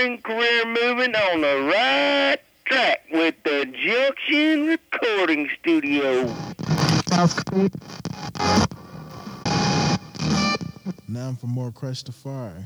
wrestling career moving on the right track with the Junction Recording Studio. Now for more Crush the Fire.